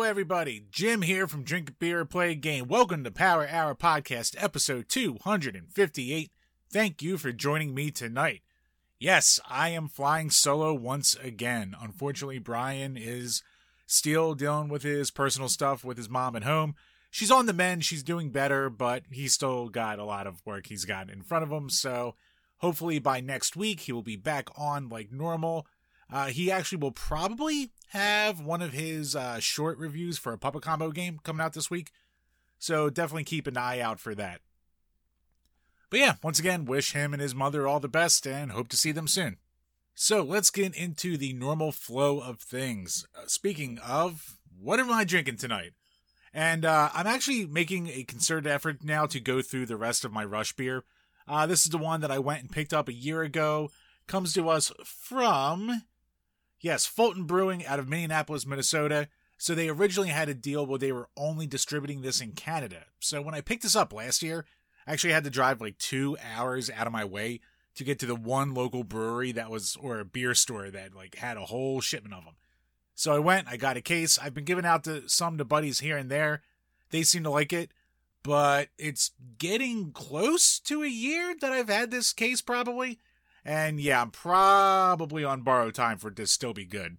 everybody. Jim here from Drink a Beer, Play a Game. Welcome to Power Hour Podcast, episode 258. Thank you for joining me tonight. Yes, I am flying solo once again. Unfortunately, Brian is still dealing with his personal stuff with his mom at home. She's on the mend, she's doing better, but he's still got a lot of work he's got in front of him, so hopefully by next week he will be back on like normal. He actually will probably have one of his short reviews for a Puppet Combo game coming out this week, so definitely keep an eye out for that. But yeah, once again, wish him and his mother all the best and hope to see them soon. So let's get into the normal flow of things. Speaking of, what am I drinking tonight? And I'm actually making a concerted effort now to go through the rest of my Rush beer. This is the one that I went and picked up a year ago. Comes to us from, yes, Fulton Brewing out of Minneapolis, Minnesota. So they originally had a deal where they were only distributing this in Canada. So when I picked this up last year, I actually had to drive like 2 hours out of my way to get to the one local brewery that was, or a beer store that like had a whole shipment of them. So I went, I got a case. I've been giving out some to buddies here and there. They seem to like it, but it's getting close to a year that I've had this case probably. And yeah, I'm probably on borrowed time for it to still be good.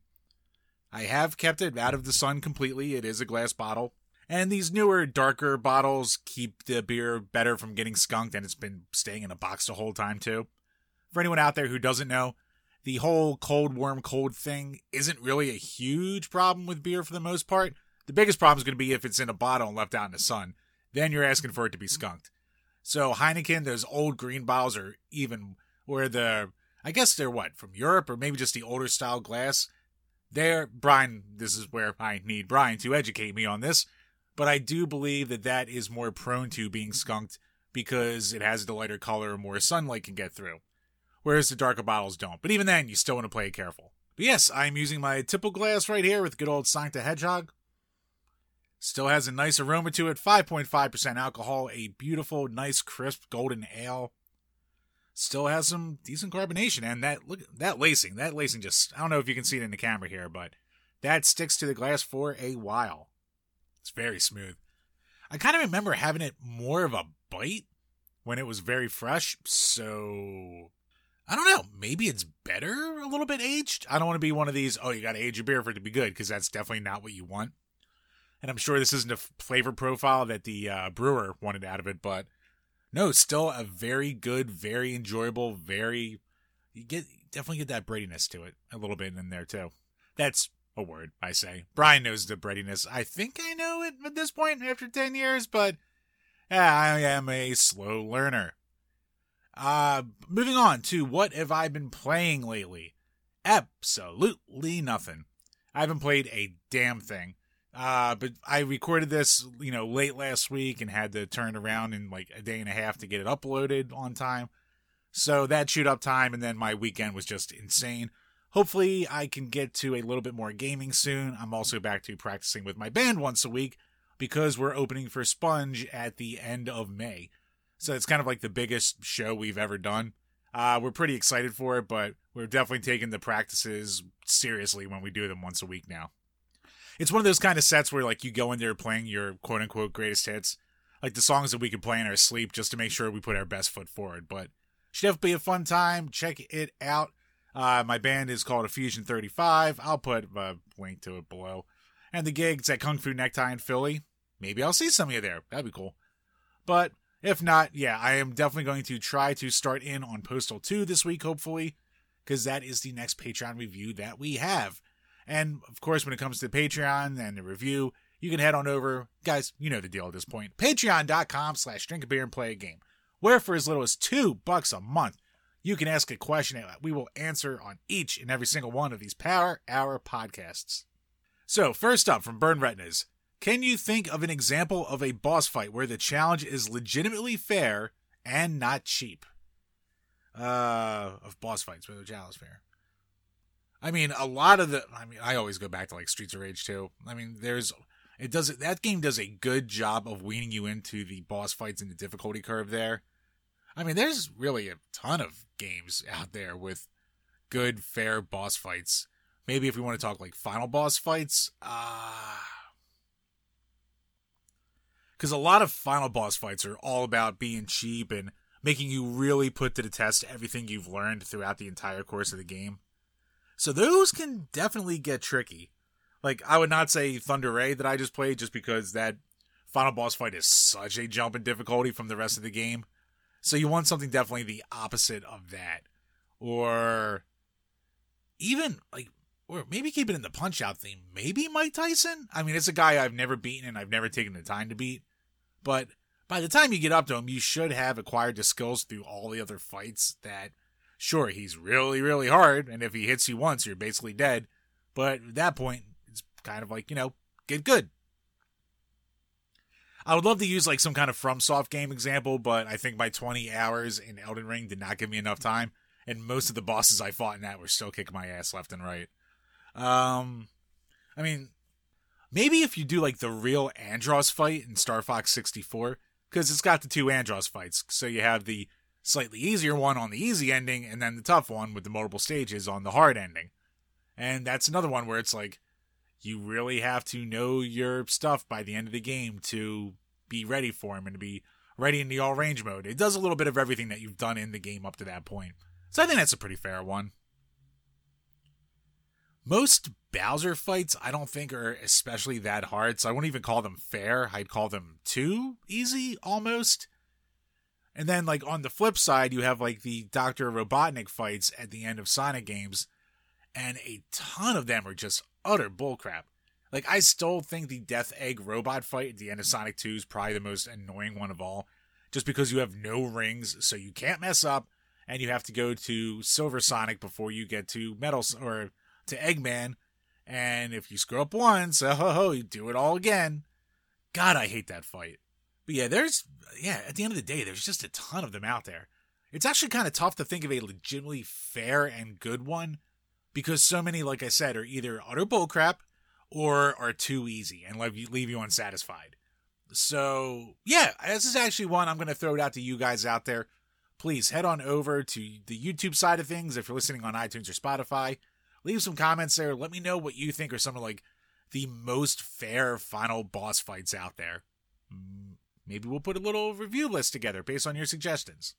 I have kept it out of the sun completely. It is a glass bottle. And these newer, darker bottles keep the beer better from getting skunked, and it's been staying in a box the whole time, too. For anyone out there who doesn't know, the whole cold, warm, cold thing isn't really a huge problem with beer for the most part. The biggest problem is going to be if it's in a bottle and left out in the sun. Then you're asking for it to be skunked. So Heineken, those old green bottles are even, where I guess they're what, from Europe, or maybe just the older style glass. Brian, this is where I need Brian to educate me on this. But I do believe that is more prone to being skunked because it has the lighter color and more sunlight can get through. Whereas the darker bottles don't. But even then, you still want to play it careful. But yes, I'm using my typical glass right here with good old Sonic the Hedgehog. Still has a nice aroma to it. 5.5% alcohol. A beautiful, nice, crisp golden ale. Still has some decent carbonation. And that lacing. That lacing just, I don't know if you can see it in the camera here, but that sticks to the glass for a while. It's very smooth. I kind of remember having it more of a bite when it was very fresh, so I don't know. Maybe it's better a little bit aged. I don't want to be one of these, you got to age your beer for it to be good, because that's definitely not what you want. And I'm sure this isn't a flavor profile that the brewer wanted out of it, but no, still a very good, very enjoyable, definitely get that breadiness to it a little bit in there too. That's a word, I say. Brian knows the breadiness. I think I know it at this point after 10 years, but I am a slow learner. Moving on to what have I been playing lately? Absolutely nothing. I haven't played a damn thing. But I recorded this, late last week and had to turn around in like a day and a half to get it uploaded on time. So that chewed up time, and then my weekend was just insane. Hopefully, I can get to a little bit more gaming soon. I'm also back to practicing with my band once a week because we're opening for Sponge at the end of May. So it's kind of like the biggest show we've ever done. We're pretty excited for it, but we're definitely taking the practices seriously when we do them once a week now. It's one of those kind of sets where like you go in there playing your quote-unquote greatest hits, like the songs that we can play in our sleep just to make sure we put our best foot forward. But should definitely be a fun time. Check it out. My band is called Fusion 35. I'll put a link to it below. And the gig's at Kung Fu Necktie in Philly. Maybe I'll see some of you there. That'd be cool. But if not, I am definitely going to try to start in on Postal 2 this week, hopefully, because that is the next Patreon review that we have. And, of course, when it comes to Patreon and the review, you can head on over, guys, you know the deal at this point, patreon.com/drinkabeerandplayagame, where for as little as $2 a month, you can ask a question that we will answer on each and every single one of these Power Hour podcasts. So, first up from Burn Retinas, can you think of an example of a boss fight where the challenge is legitimately fair and not cheap? Of boss fights where the challenge is fair. I mean, I always go back to like Streets of Rage 2. I mean, that game does a good job of weaning you into the boss fights and the difficulty curve there. I mean, there's really a ton of games out there with good, fair boss fights. Maybe if we want to talk like final boss fights, Because a lot of final boss fights are all about being cheap and making you really put to the test everything you've learned throughout the entire course of the game. So those can definitely get tricky. Like, I would not say Thunder Ray that I just played just because that final boss fight is such a jump in difficulty from the rest of the game. So you want something definitely the opposite of that. Or even, like, or maybe keep it in the Punch-Out theme. Maybe Mike Tyson? I mean, it's a guy I've never beaten and I've never taken the time to beat. But by the time you get up to him, you should have acquired the skills through all the other fights that, sure, he's really, really hard, and if he hits you once, you're basically dead. But at that point, it's kind of like, get good. I would love to use like some kind of FromSoft game example, but I think my 20 hours in Elden Ring did not give me enough time, and most of the bosses I fought in that were still kicking my ass left and right. I mean, maybe if you do like the real Andross fight in Star Fox 64, because it's got the two Andross fights, so you have the slightly easier one on the easy ending, and then the tough one with the multiple stages on the hard ending. And that's another one where it's like, you really have to know your stuff by the end of the game to be ready for him and to be ready in the all-range mode. It does a little bit of everything that you've done in the game up to that point. So I think that's a pretty fair one. Most Bowser fights I don't think are especially that hard, so I wouldn't even call them fair. I'd call them too easy, almost. And then, like, on the flip side, you have, like, the Dr. Robotnik fights at the end of Sonic games, and a ton of them are just utter bullcrap. Like, I still think the Death Egg robot fight at the end of Sonic 2 is probably the most annoying one of all, just because you have no rings, so you can't mess up, and you have to go to Silver Sonic before you get to or to Eggman, and if you screw up once, you do it all again. God, I hate that fight. But yeah, at the end of the day, there's just a ton of them out there. It's actually kind of tough to think of a legitimately fair and good one, because so many, like I said, are either utter bullcrap or are too easy and leave you unsatisfied. So, yeah, this is actually one I'm going to throw it out to you guys out there. Please head on over to the YouTube side of things if you're listening on iTunes or Spotify. Leave some comments there. Let me know what you think are some of like the most fair final boss fights out there. Maybe we'll put a little review list together based on your suggestions.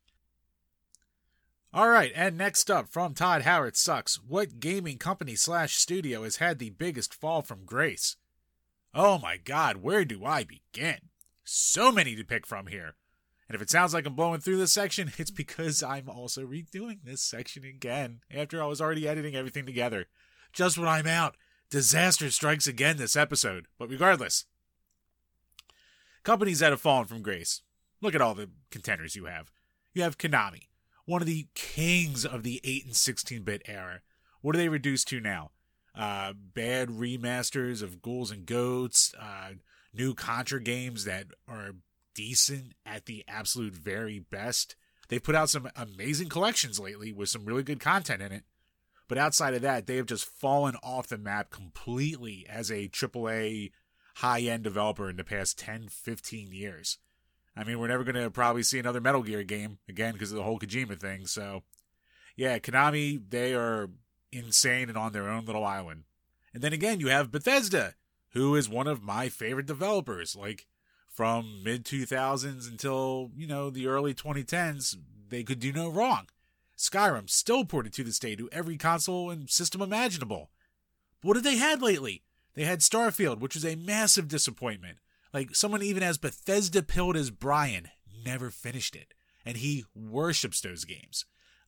Alright, and next up from Todd Howard Sucks, what gaming company / studio has had the biggest fall from grace? Oh my god, where do I begin? So many to pick from here. And if it sounds like I'm blowing through this section, it's because I'm also redoing this section again after I was already editing everything together. Just when I'm out, disaster strikes again this episode. But regardless, companies that have fallen from grace. Look at all the contenders you have. You have Konami, one of the kings of the 8 and 16-bit era. What are they reduced to now? Bad remasters of Ghouls and Goats, new Contra games that are decent at the absolute very best. They've put out some amazing collections lately with some really good content in it. But outside of that, they have just fallen off the map completely as a AAA high-end developer in the past 10, 15 years. I mean, we're never going to probably see another Metal Gear game, again, because of the whole Kojima thing. So, yeah, Konami, they are insane and on their own little island. And then again, you have Bethesda, who is one of my favorite developers. Like, from mid-2000s until, the early 2010s, they could do no wrong. Skyrim, still ported to this day to every console and system imaginable. But what have they had lately? They had Starfield, which was a massive disappointment. Like, someone even as Bethesda-pilled as Brian never finished it. And he worships those games.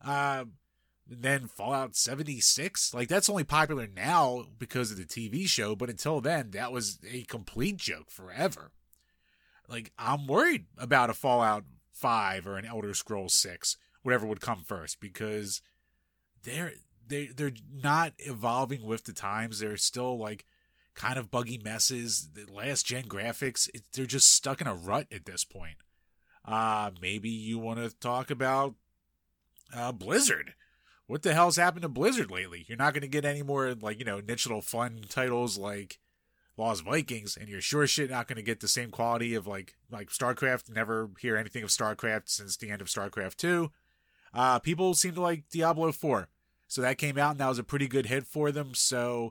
Then Fallout 76, like, that's only popular now because of the TV show, but until then, that was a complete joke forever. Like, I'm worried about a Fallout 5 or an Elder Scrolls 6, whatever would come first, because they're not evolving with the times. They're still, like, kind of buggy messes. The last gen graphics, they're just stuck in a rut at this point. Maybe you want to talk about Blizzard. What the hell's happened to Blizzard lately? You're not going to get any more, like, niche little fun titles like Lost Vikings, and you're sure shit not going to get the same quality of, like StarCraft. Never hear anything of StarCraft since the end of StarCraft 2. People seem to like Diablo 4. So that came out, and that was a pretty good hit for them. So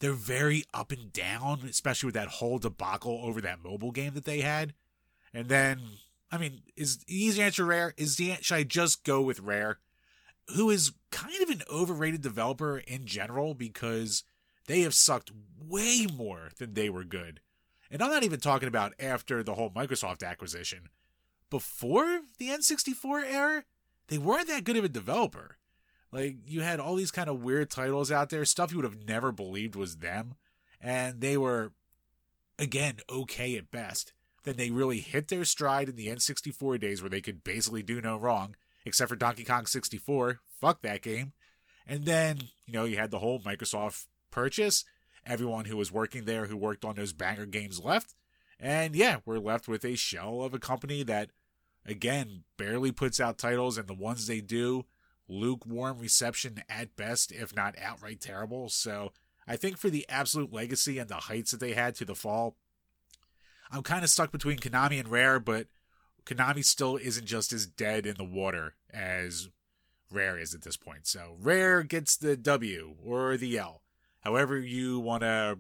they're very up and down, especially with that whole debacle over that mobile game that they had. And then, I mean, is the easy answer Rare? Should I just go with Rare, who is kind of an overrated developer in general because they have sucked way more than they were good. And I'm not even talking about after the whole Microsoft acquisition. Before the N64 era, they weren't that good of a developer. Like, you had all these kind of weird titles out there, stuff you would have never believed was them, and they were, again, okay at best. Then they really hit their stride in the N64 days where they could basically do no wrong, except for Donkey Kong 64. Fuck that game. And then, you had the whole Microsoft purchase. Everyone who was working there, who worked on those banger games left. And yeah, we're left with a shell of a company that, again, barely puts out titles, and the ones they do, lukewarm reception at best, if not outright terrible. So I think for the absolute legacy and the heights that they had to the fall, I'm kind of stuck between Konami and Rare, but Konami still isn't just as dead in the water as Rare is at this point. So Rare gets the W or the L, however you want to,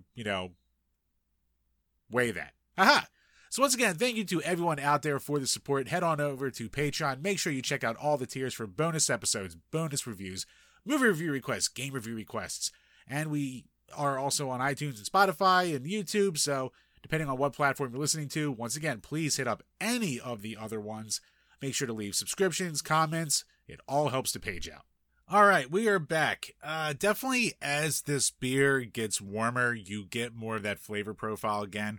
weigh that. Haha! So once again, thank you to everyone out there for the support. Head on over to Patreon. Make sure you check out all the tiers for bonus episodes, bonus reviews, movie review requests, game review requests. And we are also on iTunes and Spotify and YouTube, so depending on what platform you're listening to, once again, please hit up any of the other ones. Make sure to leave subscriptions, comments. It all helps the page out. All right, we are back. Definitely as this beer gets warmer, you get more of that flavor profile again.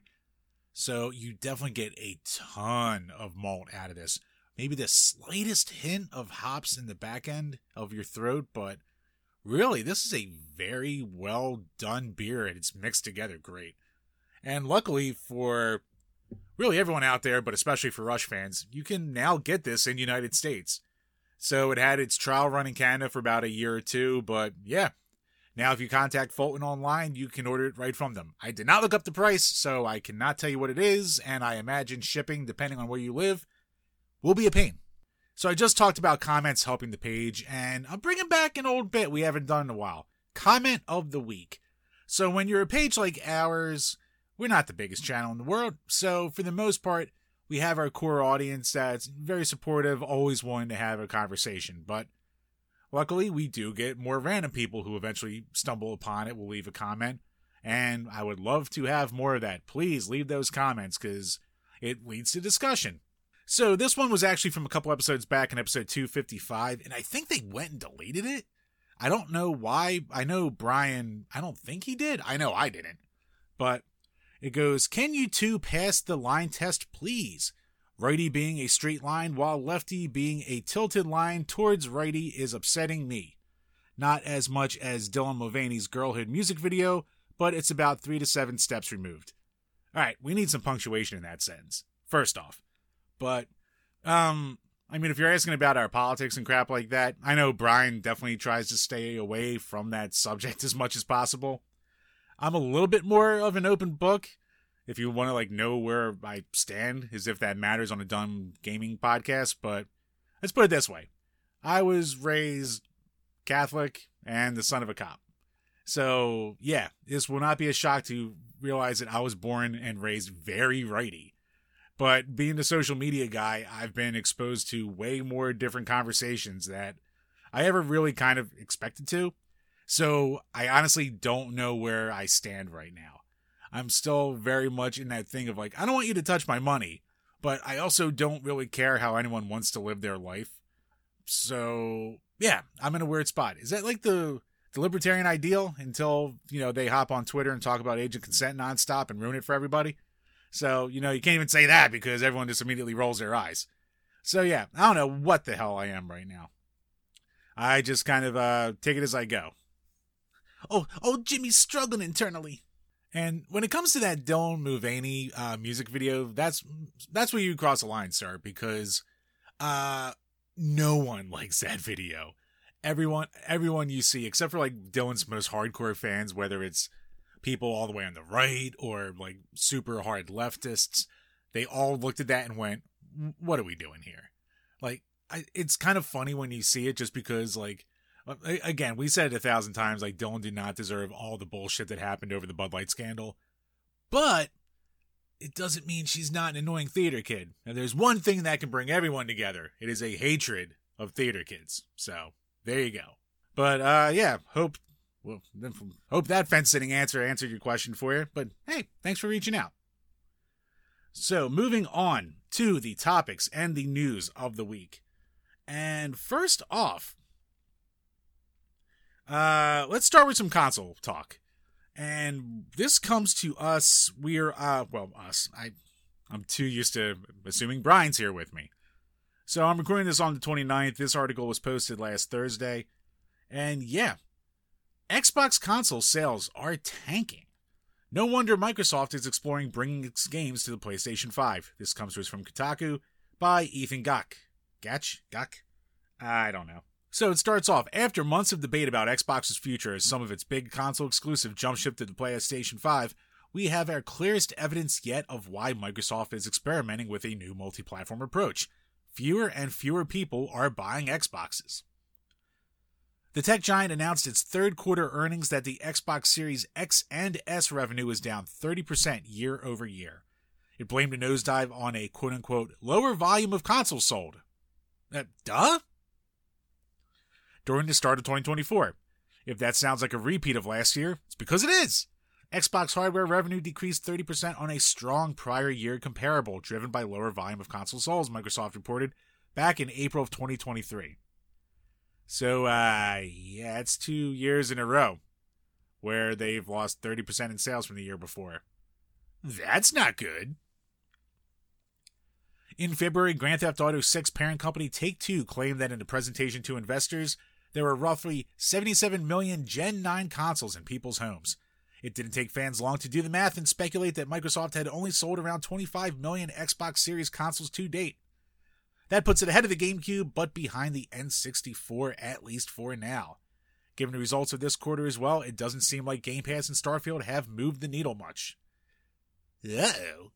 So you definitely get a ton of malt out of this. Maybe the slightest hint of hops in the back end of your throat, but really, this is a very well done beer, and it's mixed together great. And luckily for really everyone out there, but especially for Rush fans, you can now get this in the United States. So it had its trial run in Canada for about a year or two, but yeah. Now, if you contact Fulton online, you can order it right from them. I did not look up the price, so I cannot tell you what it is, and I imagine shipping, depending on where you live, will be a pain. So I just talked about comments helping the page, and I'm bringing back an old bit we haven't done in a while. Comment of the week. So when you're a page like ours, we're not the biggest channel in the world, so for the most part, we have our core audience that's very supportive, always wanting to have a conversation, but luckily, we do get more random people who eventually stumble upon it, will leave a comment, and I would love to have more of that. Please leave those comments, because it leads to discussion. So this one was actually from a couple episodes back in episode 255, and I think they went and deleted it. I don't know why. I know Brian, I don't think he did. I know I didn't. But it goes, "Can you two pass the line test, please? Righty being a straight line while lefty being a tilted line towards righty is upsetting me. Not as much as Dylan Mulvaney's Girlhood music video, but it's about 3 to 7 steps removed." Alright, we need some punctuation in that sentence, first off. But, if you're asking about our politics and crap like that, I know Brian definitely tries to stay away from that subject as much as possible. I'm a little bit more of an open book. If you want to know where I stand, as if that matters on a dumb gaming podcast, but let's put it this way. I was raised Catholic and the son of a cop. So, yeah, this will not be a shock to realize that I was born and raised very righty. But being the social media guy, I've been exposed to way more different conversations that I ever really kind of expected to. So, I honestly don't know where I stand right now. I'm still very much in that thing of I don't want you to touch my money, but I also don't really care how anyone wants to live their life. So, yeah, I'm in a weird spot. Is that the libertarian ideal until, they hop on Twitter and talk about age of consent nonstop and ruin it for everybody? So, you can't even say that because everyone just immediately rolls their eyes. So, yeah, I don't know what the hell I am right now. I just kind of take it as I go. Oh, Jimmy's struggling internally. And when it comes to that Dylan Mulvaney music video, that's where you cross the line, sir, because no one likes that video. Everyone you see, except for Dylan's most hardcore fans, whether it's people all the way on the right or super hard leftists, they all looked at that and went, "What are we doing here?" It's kind of funny when you see it, just because Again, we said it 1,000 times, like, Dylan did not deserve all the bullshit that happened over the Bud Light scandal. But it doesn't mean she's not an annoying theater kid. And there's one thing that can bring everyone together. It is a hatred of theater kids. So, there you go. But, yeah, hope that fence-sitting answer answered your question for you. But, hey, thanks for reaching out. So, moving on to the topics and the news of the week. And first off, let's start with some console talk. And this comes to us, I'm too used to assuming Brian's here with me. So I'm recording this on the 29th. This article was posted last Thursday. And yeah, Xbox console sales are tanking. No wonder Microsoft is exploring bringing its games to the PlayStation 5. This comes to us from Kotaku by Ethan Gach. Gach? I don't know. So it starts off, after months of debate about Xbox's future as some of its big console exclusive jump ship to the PlayStation 5, we have our clearest evidence yet of why Microsoft is experimenting with a new multi-platform approach. Fewer and fewer people are buying Xboxes. The tech giant announced its third quarter earnings that the Xbox Series X and S revenue was down 30% year over year. It blamed a nosedive on a quote-unquote lower volume of consoles sold. Duh? During the start of 2024. If that sounds like a repeat of last year, it's because it is. Xbox hardware revenue decreased 30% on a strong prior year comparable, driven by lower volume of console sales, Microsoft reported back in April of 2023. So, yeah, it's 2 years in a row where they've lost 30% in sales from the year before. That's not good. In February, Grand Theft Auto 6 parent company Take-Two claimed that in a presentation to investors, there were roughly 77 million Gen 9 consoles in people's homes. It didn't take fans long to do the math and speculate that Microsoft had only sold around 25 million Xbox Series consoles to date. That puts it ahead of the GameCube, but behind the N64 at least for now. Given the results of this quarter as well, it doesn't seem like Game Pass and Starfield have moved the needle much. Uh-oh.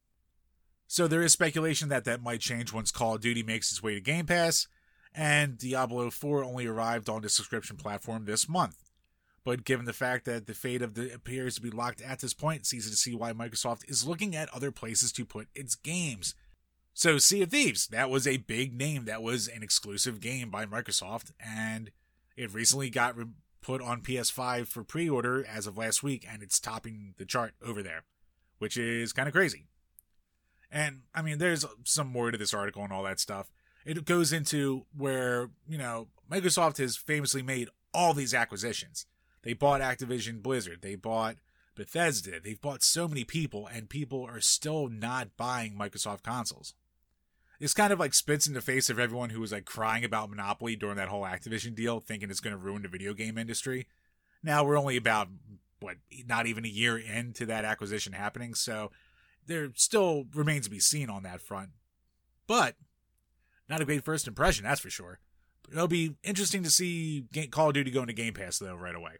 So there is speculation that might change once Call of Duty makes its way to Game Pass, and Diablo 4 only arrived on the subscription platform this month. But given the fact that the fate of it appears to be locked at this point, it's easy to see why Microsoft is looking at other places to put its games. So Sea of Thieves, that was a big name. That was an exclusive game by Microsoft, and it recently got put on PS5 for pre-order as of last week, and it's topping the chart over there, which is kind of crazy. And, I mean, there's some more to this article and all that stuff. It goes into where, Microsoft has famously made all these acquisitions. They bought Activision Blizzard. They bought Bethesda. They've bought so many people, and people are still not buying Microsoft consoles. This kind of spits in the face of everyone who was crying about Monopoly during that whole Activision deal, thinking it's going to ruin the video game industry. Now we're only about, not even a year into that acquisition happening, so there still remains to be seen on that front. But not a great first impression, that's for sure. It'll be interesting to see Call of Duty go into Game Pass, though, right away.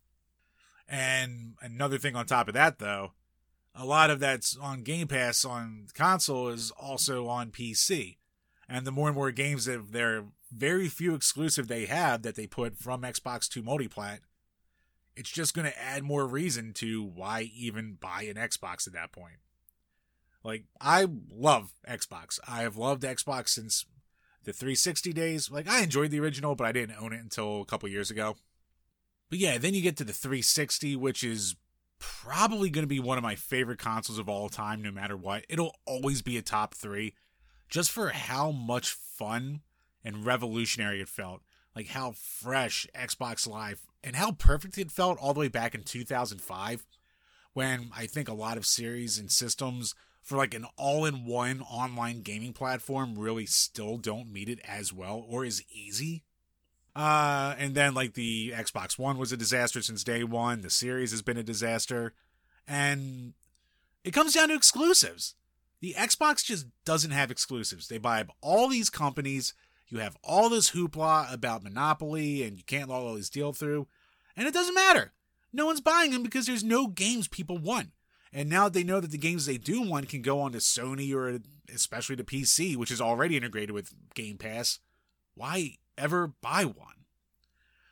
And another thing on top of that, though, a lot of that's on Game Pass on console is also on PC. And the more and more games that they're very few exclusive they have that they put from Xbox to multiplat, it's just going to add more reason to why even buy an Xbox at that point. I love Xbox. I have loved Xbox since the 360 days. I enjoyed the original, but I didn't own it until a couple years ago. But yeah, then you get to the 360, which is probably going to be one of my favorite consoles of all time, no matter what. It'll always be a top 3, just for how much fun and revolutionary it felt. How fresh Xbox Live, and how perfect it felt all the way back in 2005, when I think a lot of series and systems for an all-in-one online gaming platform really still don't meet it as well or as easy. And then the Xbox One was a disaster since day one. The series has been a disaster. And it comes down to exclusives. The Xbox just doesn't have exclusives. They buy up all these companies. You have all this hoopla about Monopoly and you can't let all these deal through. And it doesn't matter. No one's buying them because there's no games people want. And now they know that the games they do want can go on to Sony or especially to PC, which is already integrated with Game Pass. Why ever buy one?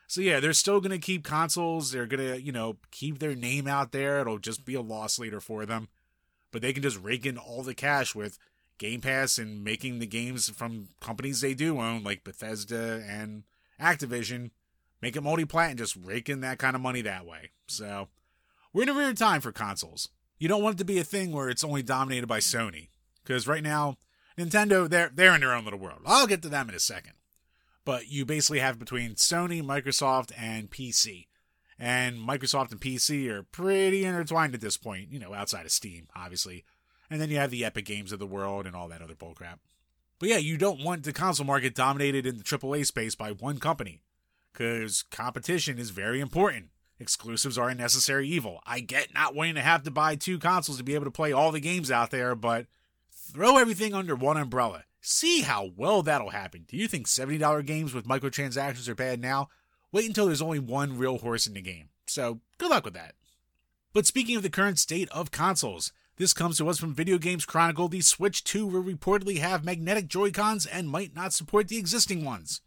So yeah, they're still going to keep consoles. They're going to, keep their name out there. It'll just be a loss leader for them. But they can just rake in all the cash with Game Pass and making the games from companies they do own, like Bethesda and Activision. Make it multi-plat and just rake in that kind of money that way. So we're in a weird time for consoles. You don't want it to be a thing where it's only dominated by Sony. Because right now, Nintendo, they're in their own little world. I'll get to them in a second. But you basically have between Sony, Microsoft, and PC. And Microsoft and PC are pretty intertwined at this point, outside of Steam, obviously. And then you have the Epic Games of the world and all that other bullcrap. But yeah, you don't want the console market dominated in the AAA space by one company. Because competition is very important. Exclusives are a necessary evil. I get not wanting to have to buy 2 consoles to be able to play all the games out there, but throw everything under one umbrella. See how well that'll happen. Do you think $70 games with microtransactions are bad now? Wait until there's only one real horse in the game. So, good luck with that. But speaking of the current state of consoles, this comes to us from Video Games Chronicle. The Switch 2 will reportedly have magnetic Joy-Cons and might not support the existing ones.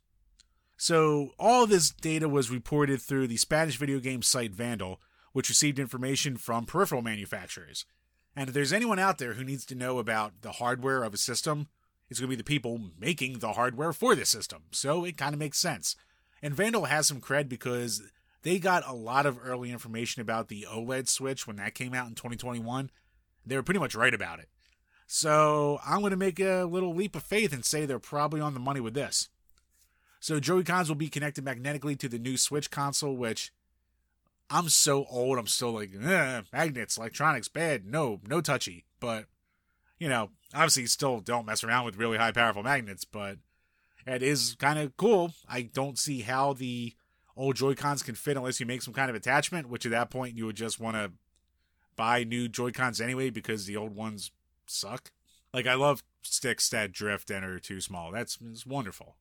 So, all this data was reported through the Spanish video game site Vandal, which received information from peripheral manufacturers. And if there's anyone out there who needs to know about the hardware of a system, it's going to be the people making the hardware for the system. So, it kind of makes sense. And Vandal has some cred because they got a lot of early information about the OLED Switch when that came out in 2021. They were pretty much right about it. So I'm going to make a little leap of faith and say they're probably on the money with this. So Joy-Cons will be connected magnetically to the new Switch console, which I'm so old, I'm still like, magnets, electronics, bad, no touchy. But, obviously still don't mess around with really high powerful magnets, but it is kind of cool. I don't see how the old Joy-Cons can fit unless you make some kind of attachment, which at that point you would just want to buy new Joy-Cons anyway because the old ones suck. I love sticks that drift and are too small. It's wonderful.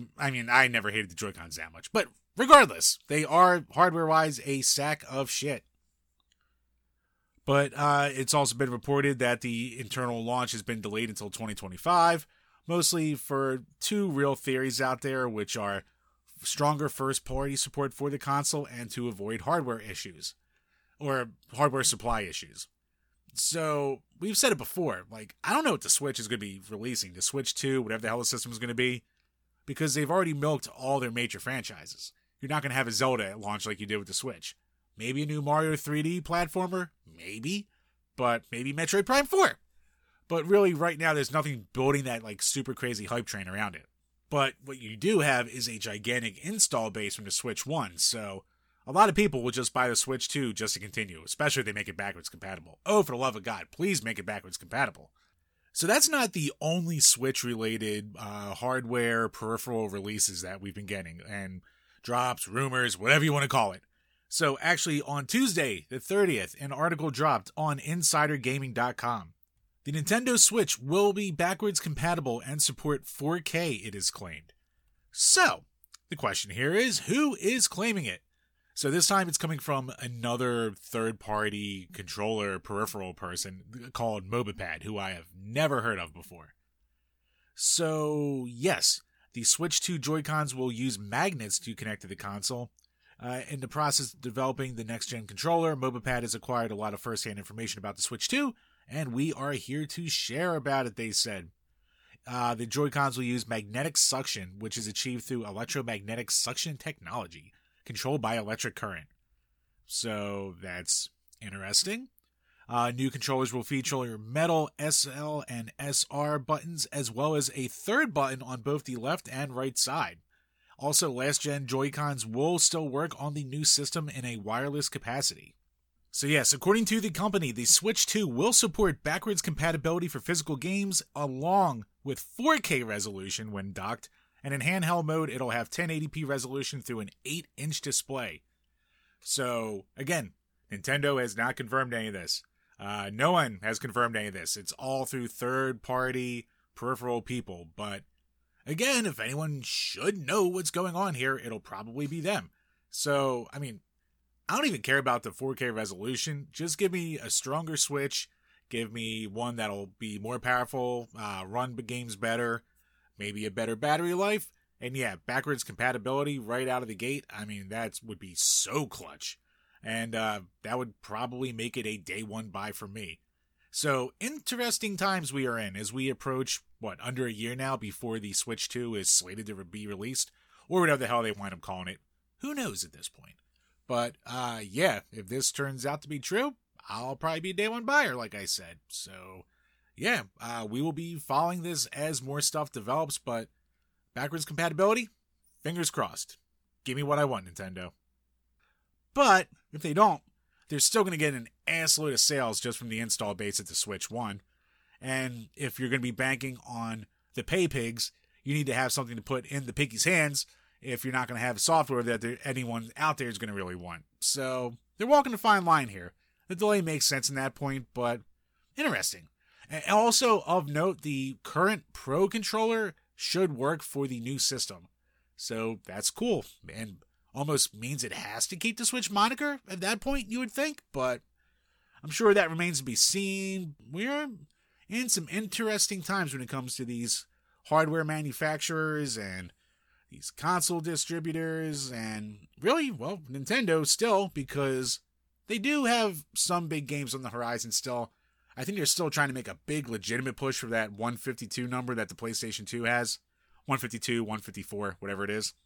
I never hated the Joy-Cons that much. But regardless, they are, hardware-wise, a sack of shit. But it's also been reported that the internal launch has been delayed until 2025. Mostly for 2 real theories out there, which are stronger first-party support for the console and to avoid hardware issues. Or hardware supply issues. So, we've said it before, I don't know what the Switch is going to be releasing. The Switch 2, whatever the hell the system is going to be. Because they've already milked all their major franchises. You're not going to have a Zelda at launch like you did with the Switch. Maybe a new Mario 3D platformer? Maybe. But maybe Metroid Prime 4. But really, right now, there's nothing building that, super crazy hype train around it. But what you do have is a gigantic install base from the Switch 1, so a lot of people will just buy the Switch 2 just to continue, especially if they make it backwards compatible. Oh, for the love of God, please make it backwards compatible. So that's not the only Switch-related hardware peripheral releases that we've been getting, and drops, rumors, whatever you want to call it. So actually, on Tuesday, the 30th, an article dropped on InsiderGaming.com. The Nintendo Switch will be backwards compatible and support 4K, it is claimed. So, the question here is, who is claiming it? So this time it's coming from another third-party controller peripheral person called Mobipad, who I have never heard of before. So, yes, the Switch 2 Joy-Cons will use magnets to connect to the console. In the process of developing the next-gen controller, Mobipad has acquired a lot of first-hand information about the Switch 2, and we are here to share about it, they said. The Joy-Cons will use magnetic suction, which is achieved through electromagnetic suction technology, controlled by electric current. So, that's interesting. New controllers will feature metal SL and SR buttons, as well as a third button on both the left and right side. Also, last-gen Joy-Cons will still work on the new system in a wireless capacity. So yes, according to the company, the Switch 2 will support backwards compatibility for physical games, along with 4K resolution when docked, and in handheld mode, it'll have 1080p resolution through an 8-inch display. So, again, Nintendo has not confirmed any of this. No one has confirmed any of this. It's all through third-party peripheral people, but again, if anyone should know what's going on here, it'll probably be them. So, I don't even care about the 4K resolution. Just give me a stronger Switch. Give me one that'll be more powerful, run the games better, maybe a better battery life. And yeah, backwards compatibility right out of the gate, I mean, that would be so clutch. And that would probably make it a day one buy for me. So, interesting times we are in as we approach, under a year now before the Switch 2 is slated to be released, or whatever the hell they wind up calling it. Who knows at this point? But, yeah, if this turns out to be true, I'll probably be a day one buyer, like I said. So, yeah, we will be following this as more stuff develops, but backwards compatibility? Fingers crossed. Give me what I want, Nintendo. But, if they don't, they're still going to get an assload of sales just from the install base at the Switch 1. And if you're going to be banking on the pay pigs, you need to have something to put in the piggies' hands if you're not going to have software that anyone out there is going to really want. So, they're walking a fine line here. The delay makes sense in that point, but interesting. And also, of note, the current Pro controller should work for the new system. So, that's cool. And almost means it has to keep the Switch moniker at that point, you would think, but I'm sure that remains to be seen. We're in some interesting times when it comes to these hardware manufacturers and these console distributors, and really, Nintendo still, because they do have some big games on the horizon still. I think they're still trying to make a big legitimate push for that 152 number that the PlayStation 2 has. 152, 154, whatever it is.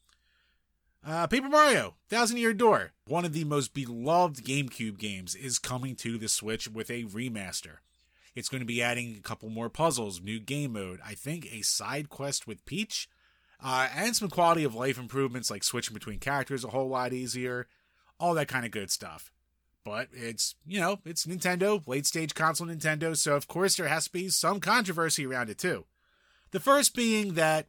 Paper Mario, Thousand Year Door, one of the most beloved GameCube games, is coming to the Switch with a remaster. It's going to be adding a couple more puzzles, new game mode, I think a side quest with Peach, and some quality of life improvements like switching between characters a whole lot easier, all that kind of good stuff. But it's Nintendo, late stage console Nintendo, so of course there has to be some controversy around it too. The first being that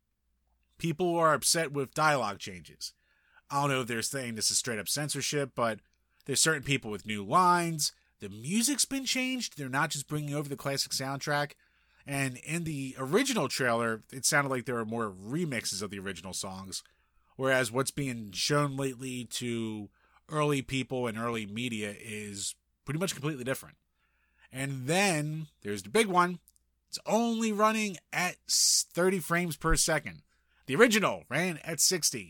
people are upset with dialogue changes. I don't know if they're saying this is straight up censorship, but there's certain people with new lines. The music's been changed. They're not just bringing over the classic soundtrack. And in the original trailer, it sounded like there were more remixes of the original songs. Whereas what's being shown lately to early people and early media is pretty much completely different. And then there's the big one. It's only running at 30 frames per second. The original ran at 60.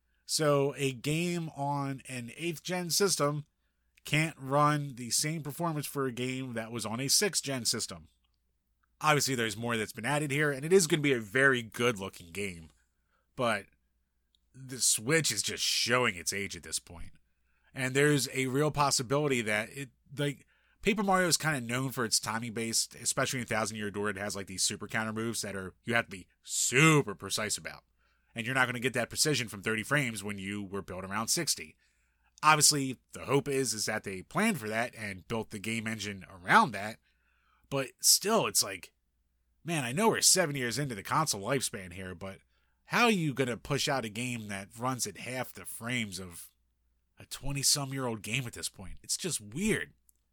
So a game on an 8th gen system can't run the same performance for a game that was on a 6th gen system. Obviously there's more that's been added here, and it is going to be a very good looking game. But the Switch is just showing its age at this point. And there's a real possibility that Paper Mario is kind of known for its timing based, especially in Thousand Year Door. It has like these super counter moves that you have to be super precise about. And you're not going to get that precision from 30 frames when you were built around 60. Obviously, the hope is that they planned for that and built the game engine around that. But still, it's like, man, I know we're 7 years into the console lifespan here, but how are you going to push out a game that runs at half the frames of a 20-some-year-old game at this point? It's just weird.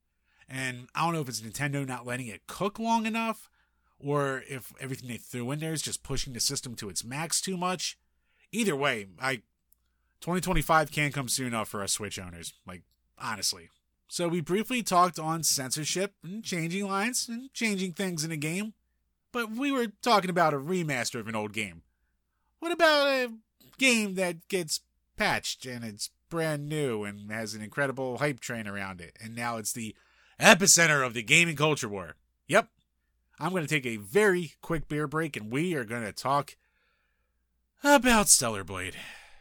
And I don't know if it's Nintendo not letting it cook long enough, or if everything they threw in there is just pushing the system to its max too much. Either way, 2025 can't come soon enough for us Switch owners, honestly. So we briefly talked on censorship and changing lines and changing things in a game, but we were talking about a remaster of an old game. What about a game that gets patched and it's brand new and has an incredible hype train around it, and now it's the epicenter of the gaming culture war? Yep. I'm going to take a very quick beer break, and we are going to talk about Stellar Blade.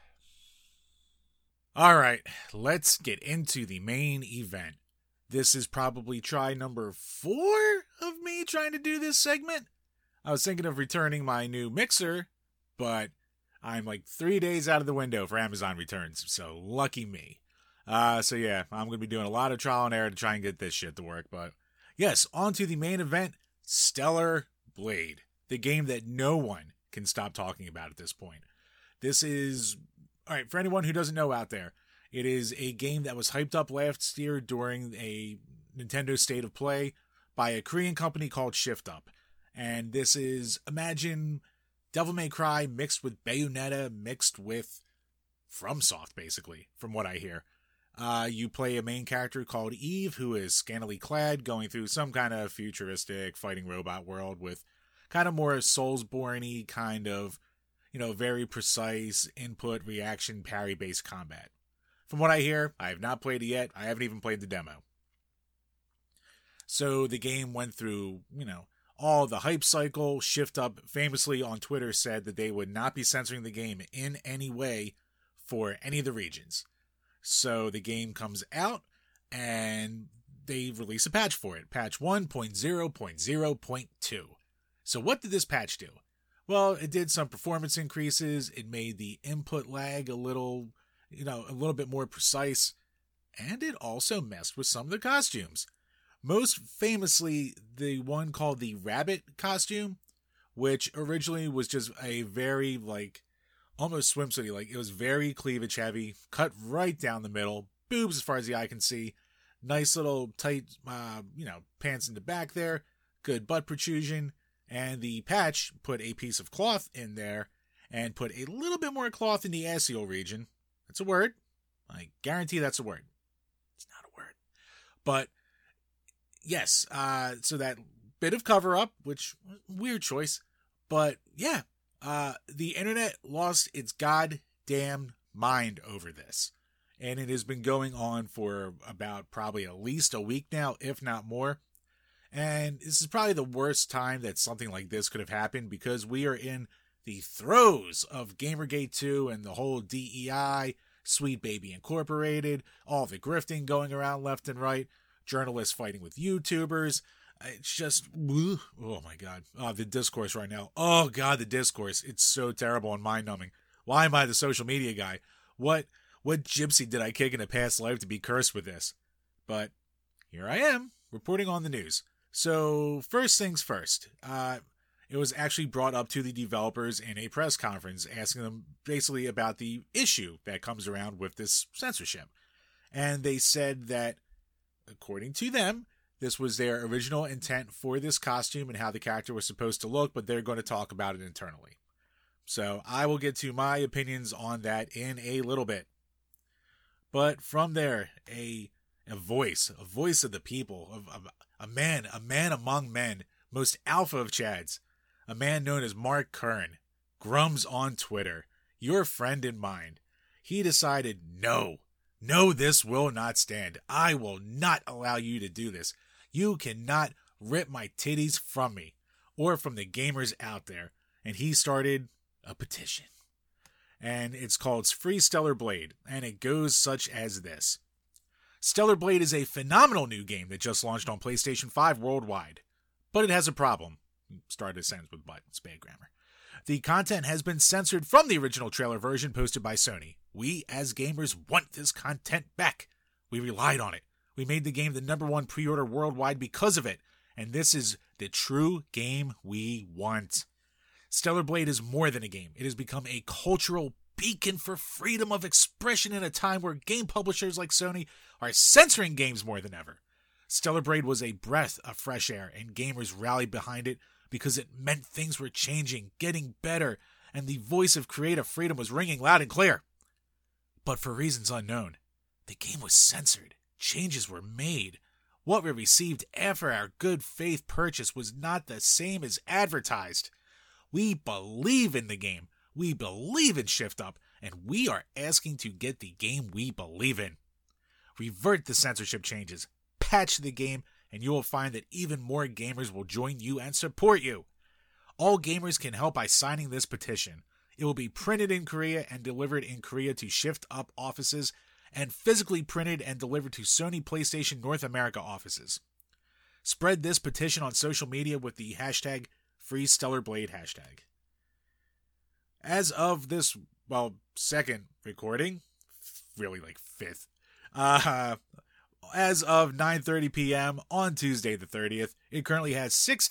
Alright, let's get into the main event. This is probably try number 4 of me trying to do this segment. I was thinking of returning my new mixer, but I'm 3 days out of the window for Amazon returns, so lucky me. So yeah, I'm going to be doing a lot of trial and error to try and get this shit to work, but yes, on to the main event, Stellar Blade, the game that no one can stop talking about at this point. This is, alright, for anyone who doesn't know out there, it is a game that was hyped up last year during a Nintendo State of Play by a Korean company called Shift Up. And this is, imagine Devil May Cry mixed with Bayonetta, mixed with FromSoft, basically, from what I hear. You play a main character called Eve, who is scantily clad, going through some kind of futuristic fighting robot world with kind of more Soulsborne-y kind of, very precise input, reaction, parry-based combat. From what I hear, I have not played it yet. I haven't even played the demo. So the game went through, all the hype cycle. Shift Up famously on Twitter said that they would not be censoring the game in any way for any of the regions. So the game comes out and they release a patch for it. Patch 1.0.0.2. So what did this patch do? Well, it did some performance increases. It made the input lag a little bit more precise. And it also messed with some of the costumes. Most famously, the one called the Rabbit costume, which originally was just a very, almost swimsuity. It was very cleavage heavy, cut right down the middle, boobs as far as the eye can see, nice little tight, pants in the back there, good butt protrusion, and the patch put a piece of cloth in there and put a little bit more cloth in the ascleral region. That's a word. I guarantee that's a word. It's not a word. But yes, so that bit of cover-up, which, weird choice, but yeah, the internet lost its goddamn mind over this. And it has been going on for about probably at least a week now, if not more. And this is probably the worst time that something like this could have happened, because we are in the throes of Gamergate 2 and the whole DEI, Sweet Baby Incorporated, all the grifting going around left and right, journalists fighting with YouTubers. It's just, oh my God. The discourse right now. Oh God, the discourse. It's so terrible and mind-numbing. Why am I the social media guy? What gypsy did I kick in a past life to be cursed with this? But here I am, reporting on the news. So, first things first. It was actually brought up to the developers in a press conference, asking them basically about the issue that comes around with this censorship. And they said that, according to them, this was their original intent for this costume and how the character was supposed to look, but they're going to talk about it internally. So I will get to my opinions on that in a little bit. But from there, a voice of the people, of a man among men, most alpha of Chads, a man known as Mark Kern, Grums on Twitter, your friend and mine. He decided, no, this will not stand. I will not allow you to do this. You cannot rip my titties from me, or from the gamers out there. And he started a petition. And it's called Free Stellar Blade, and it goes such as this. Stellar Blade is a phenomenal new game that just launched on PlayStation 5 worldwide. But it has a problem. Started a sentence with but. It's bad grammar. The content has been censored from the original trailer version posted by Sony. We, as gamers, want this content back. We relied on it. We made the game the #1 pre-order worldwide because of it. And this is the true game we want. Stellar Blade is more than a game. It has become a cultural beacon for freedom of expression in a time where game publishers like Sony are censoring games more than ever. Stellar Blade was a breath of fresh air, and gamers rallied behind it because it meant things were changing, getting better, and the voice of creative freedom was ringing loud and clear. But for reasons unknown, the game was censored. Changes were made. What we received after our good faith purchase was not the same as advertised. We believe in the game. We believe in Shift Up, and we are asking to get the game we believe in. Revert the censorship changes, patch the game, and you will find that even more gamers will join you and support you. All gamers can help by signing this petition. It will be printed in Korea and delivered in Korea to Shift Up offices, and physically printed and delivered to Sony PlayStation North America offices. Spread this petition on social media with the hashtag #FreeStellarBlade hashtag. As of this, second recording, really fifth, as of 9:30 p.m. on Tuesday the 30th, it currently has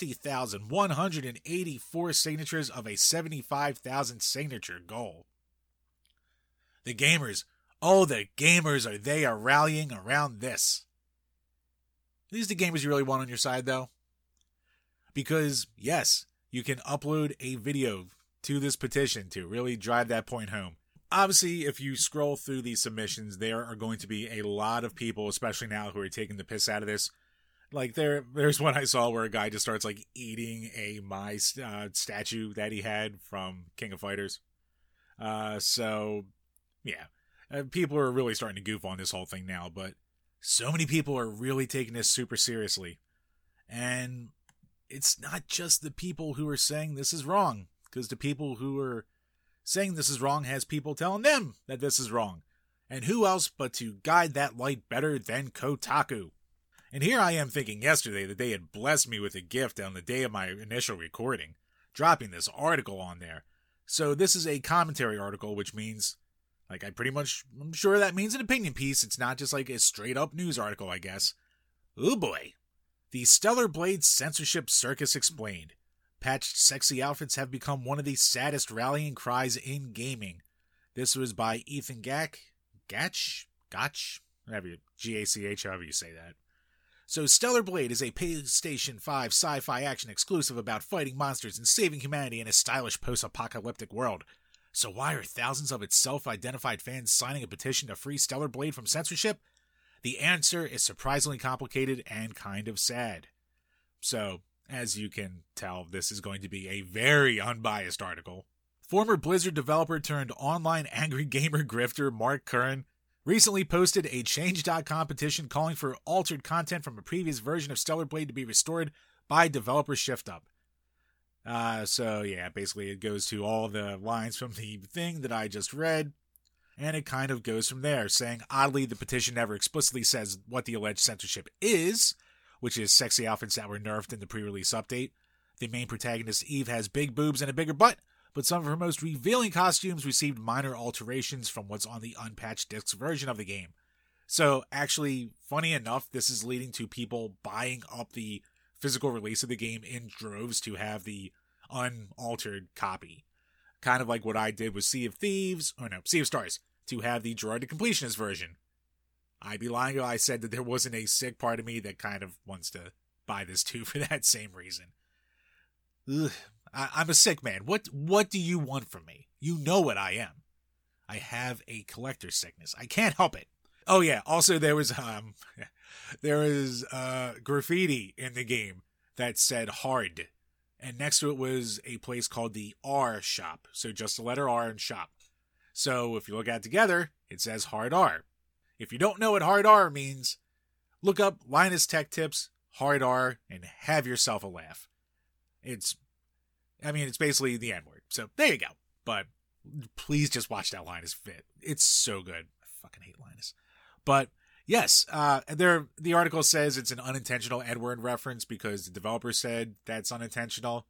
60,184 signatures of a 75,000 signature goal. The gamers are rallying around this. Are these the gamers you really want on your side, though? Because, yes, you can upload a video to this petition to really drive that point home. Obviously, if you scroll through these submissions, there are going to be a lot of people, especially now, who are taking the piss out of this. There's one I saw where a guy just starts, eating a statue that he had from King of Fighters. So, yeah. People are really starting to goof on this whole thing now, but so many people are really taking this super seriously. And it's not just the people who are saying this is wrong, because the people who are saying this is wrong has people telling them that this is wrong. And who else but to guide that light better than Kotaku? And here I am thinking yesterday that they had blessed me with a gift on the day of my initial recording, dropping this article on there. So this is a commentary article, which means, like, I'm sure that means an opinion piece. It's not just like a straight up news article, I guess. Ooh boy. The Stellar Blade Censorship Circus Explained. Patched sexy outfits have become one of the saddest rallying cries in gaming. This was by Ethan Gach, whatever, Gach, however you say that. So Stellar Blade is a PlayStation 5 sci-fi action exclusive about fighting monsters and saving humanity in a stylish post-apocalyptic world. So why are thousands of its self-identified fans signing a petition to free Stellar Blade from censorship? The answer is surprisingly complicated and kind of sad. So, as you can tell, this is going to be a very unbiased article. Former Blizzard developer turned online angry gamer grifter Mark Curran recently posted a Change.com petition calling for altered content from a previous version of Stellar Blade to be restored by developer ShiftUp. So yeah, basically it goes to all the lines from the thing that I just read, and it kind of goes from there, saying, oddly, the petition never explicitly says what the alleged censorship is, which is sexy outfits that were nerfed in the pre-release update. The main protagonist, Eve, has big boobs and a bigger butt, but some of her most revealing costumes received minor alterations from what's on the unpatched discs version of the game. So, actually, funny enough, this is leading to people buying up the physical release of the game in droves to have the unaltered copy. Kind of like what I did with Sea of Stars, to have the Gerard the Completionist version. I'd be lying if I said that there wasn't a sick part of me that kind of wants to buy this too for that same reason. Ugh. I'm a sick man. What do you want from me? You know what I am. I have a collector sickness. I can't help it. Oh yeah, also there was graffiti in the game that said hard. And next to it was a place called the R Shop. So just the letter R and shop. So if you look at it together, it says hard R. If you don't know what hard R means, look up Linus Tech Tips, hard R, and have yourself a laugh. It's basically the N-word. So there you go. But please just watch that Linus fit. It's so good. I fucking hate Linus. But yes, the article says it's an unintentional N-word reference because the developer said that's unintentional.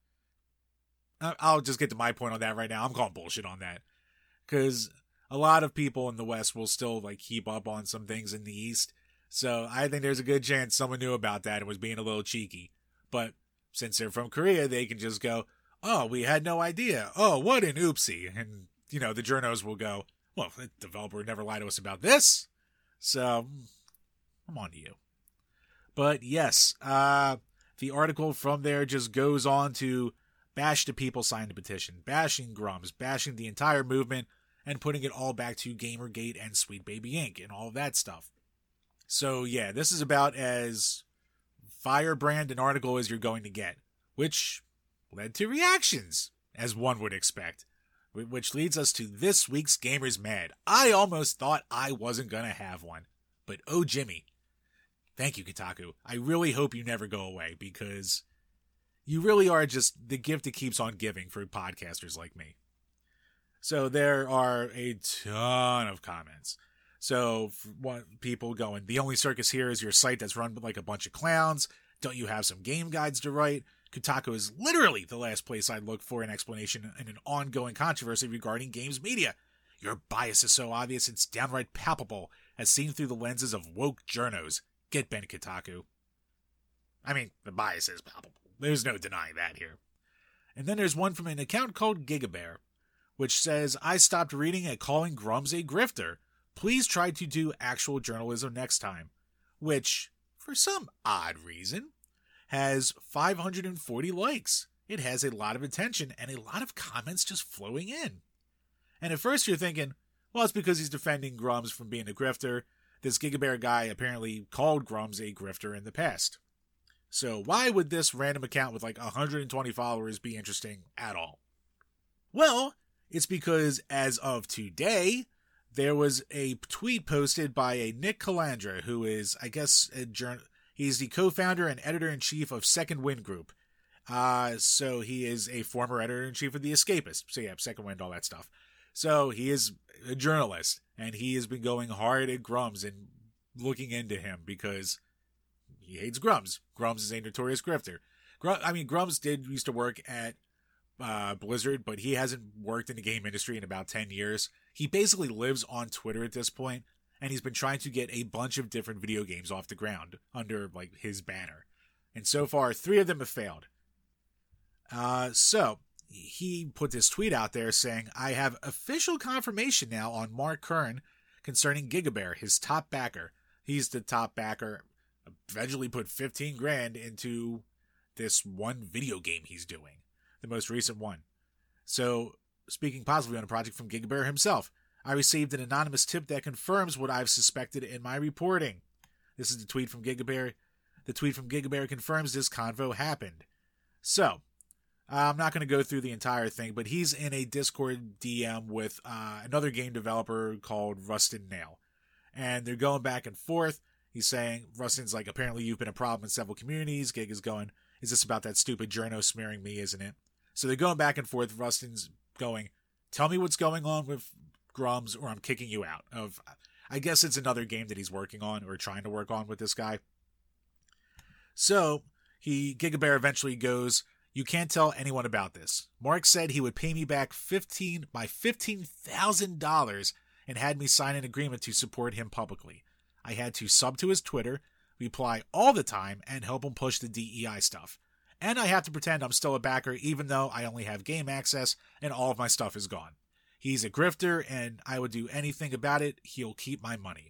I'll just get to my point on that right now. I'm calling bullshit on that. Because a lot of people in the West will still keep up on some things in the East. So I think there's a good chance someone knew about that and was being a little cheeky. But since they're from Korea, they can just go, oh, we had no idea. Oh, what an oopsie. And, the journos will go, well, the developer never lied to us about this. So, I'm on to you. But yes, the article from there just goes on to bash the people signing the petition, bashing Grumps, bashing the entire movement, and putting it all back to Gamergate and Sweet Baby Inc. and all that stuff. So yeah, this is about as firebrand an article as you're going to get, which led to reactions, as one would expect. Which leads us to this week's Gamers Mad. I almost thought I wasn't going to have one. But oh, Jimmy. Thank you, Kotaku. I really hope you never go away, because you really are just the gift that keeps on giving for podcasters like me. So there are a ton of comments. So people going, the only circus here is your site that's run like a bunch of clowns. Don't you have some game guides to write? Kotaku is literally the last place I'd look for an explanation in an ongoing controversy regarding games media. Your bias is so obvious it's downright palpable, as seen through the lenses of woke journos. Get bent, Kotaku. I mean, the bias is palpable. There's no denying that here. And then there's one from an account called Gigabear, which says, I stopped reading and calling Grumps a grifter. Please try to do actual journalism next time. Which, for some odd reason, has 540 likes. It has a lot of attention and a lot of comments just flowing in. And at first you're thinking, well, it's because he's defending Grumps from being a grifter. This Gigabear guy apparently called Grumps a grifter in the past. So why would this random account with 120 followers be interesting at all? Well, It's because as of today, there was a tweet posted by a Nick Calandra, who is, I guess, he's the co-founder and editor-in-chief of Second Wind Group. So he is a former editor-in-chief of The Escapist. So yeah, Second Wind, all that stuff. So he is a journalist, and he has been going hard at Grumps and looking into him because he hates Grumps. Grumps is a notorious grifter. Grumps used to work at Blizzard, but he hasn't worked in the game industry in about 10 years. He basically lives on Twitter at this point, and he's been trying to get a bunch of different video games off the ground under his banner. And so far, 3 of them have failed. So he put this tweet out there saying, I have official confirmation now on Mark Kern concerning GigaBear, his top backer. He's the top backer, eventually put $15,000 into this one video game he's doing, the most recent one. So, speaking positively on a project from GigaBear himself, I received an anonymous tip that confirms what I've suspected in my reporting. This is the tweet from GigaBear. The tweet from GigaBear confirms this convo happened. So, I'm not going to go through the entire thing, but he's in a Discord DM with another game developer called Rustin Nail. And they're going back and forth. He's saying, Rustin's like, apparently you've been a problem in several communities. Gig is going, is this about that stupid journo smearing me, isn't it? So they're going back and forth. Rustin's going, tell me what's going on with Grumps or I'm kicking you out. I guess it's another game that he's working on or trying to work on with this guy. So GigaBear eventually goes, you can't tell anyone about this. Mark said he would pay me back $15,000 and had me sign an agreement to support him publicly. I had to sub to his Twitter, reply all the time, and help him push the DEI stuff. And I have to pretend I'm still a backer even though I only have game access and all of my stuff is gone. He's a grifter and I would do anything about it. He'll keep my money.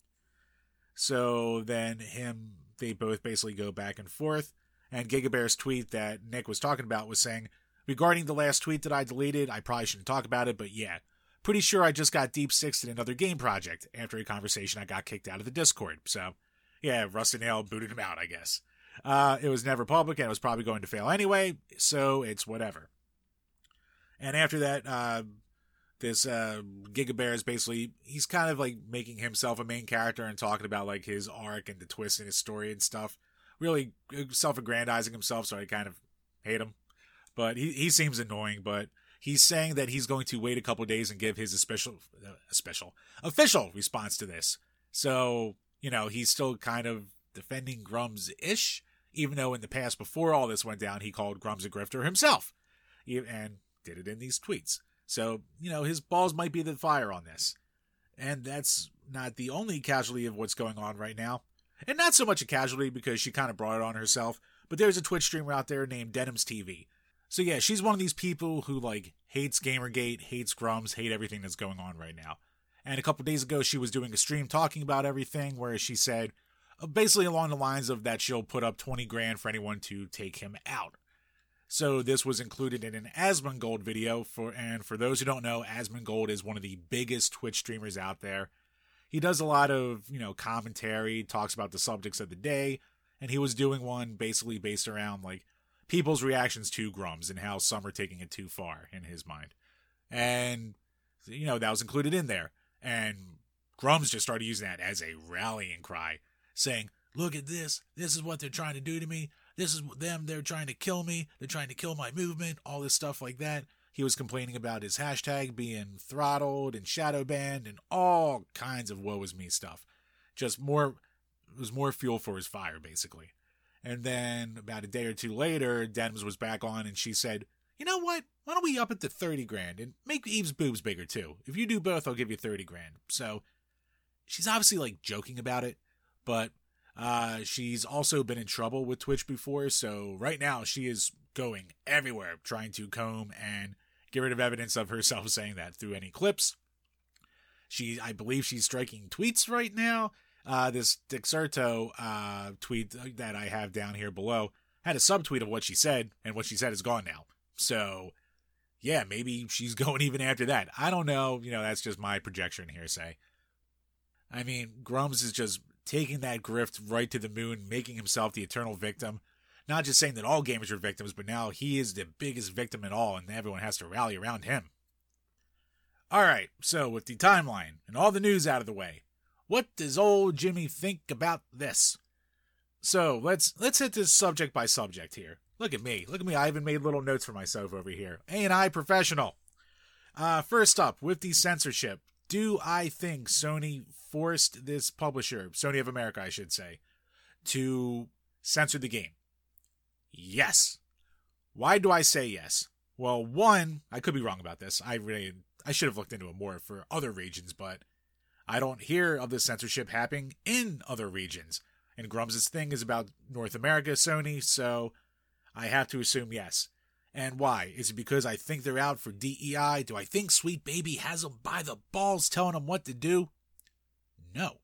So then they both basically go back and forth. And GigaBear's tweet that Nick was talking about was saying, regarding the last tweet that I deleted, I probably shouldn't talk about it, but yeah, pretty sure I just got deep sixed in another game project. After a conversation, I got kicked out of the Discord. So yeah, Rustin Nail booted him out, I guess. It was never public and it was probably going to fail anyway, so it's whatever. And after that, this GigaBear is basically, he's kind of making himself a main character and talking about his arc and the twist in his story and stuff. Really self-aggrandizing himself, so I kind of hate him. But he seems annoying, but he's saying that he's going to wait a couple days and give his official response to this. So, he's still kind of defending Grumps-ish, even though in the past, before all this went down, he called Grumps a grifter himself, and did it in these tweets. So, his balls might be the fire on this. And that's not the only casualty of what's going on right now. And not so much a casualty because she kind of brought it on herself, but there's a Twitch streamer out there named Denims TV. So yeah, she's one of these people who hates Gamergate, hates Grumps, hate everything that's going on right now. And a couple days ago, she was doing a stream talking about everything where she said, basically along the lines of that she'll put up $20,000 for anyone to take him out. So this was included in an Asmongold video, and for those who don't know, Asmongold is one of the biggest Twitch streamers out there. He does a lot of, commentary, talks about the subjects of the day, and he was doing one basically based around, people's reactions to Grumps and how some are taking it too far in his mind. And, that was included in there. And Grumps just started using that as a rallying cry, saying, look at this is what they're trying to do to me, this is them, they're trying to kill me, they're trying to kill my movement, all this stuff like that. He was complaining about his hashtag being throttled and shadow banned and all kinds of woe is me stuff. It was more fuel for his fire, basically. And then about a day or two later, Denims was back on and she said, you know what? Why don't we up it to $30,000 and make Eve's boobs bigger too? If you do both, I'll give you $30,000. So she's obviously joking about it, but she's also been in trouble with Twitch before. So right now she is going everywhere trying to comb and get rid of evidence of herself saying that through any clips. I believe she's striking tweets right now. This Dexerto tweet that I have down here below had a subtweet of what she said, and what she said is gone now. So, yeah, maybe she's going even after that. I don't know. That's just my projection hearsay. I mean, Grumps is just taking that grift right to the moon, making himself the eternal victim. Not just saying that all gamers are victims, but now he is the biggest victim in all, and everyone has to rally around him. Alright, so with the timeline and all the news out of the way, what does old Jimmy think about this? So let's hit this subject by subject here. Look at me. I even made little notes for myself over here. A&I professional. First up, with the censorship, do I think Sony forced this publisher, Sony of America I should say, to censor the game? Yes. Why do I say yes? Well, one, I could be wrong about this. I should have looked into it more for other regions, but I don't hear of this censorship happening in other regions. And Grums' thing is about North America, Sony, so I have to assume yes. And why? Is it because I think they're out for DEI? Do I think Sweet Baby has them by the balls telling them what to do? No.